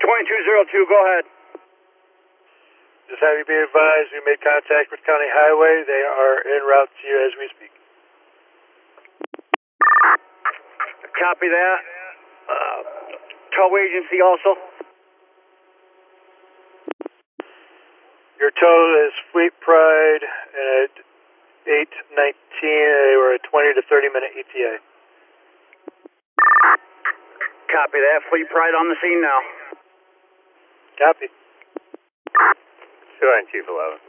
2202, go ahead. Just have you be advised, we made contact with County Highway. They are en route to you as we speak. Copy that. Tow agency also. Your tow is Fleet Pride at 8:19. They were a 20 to 30 minute ETA. Copy that. Fleet Pride on the scene now. Copy. 2 on Chief 11.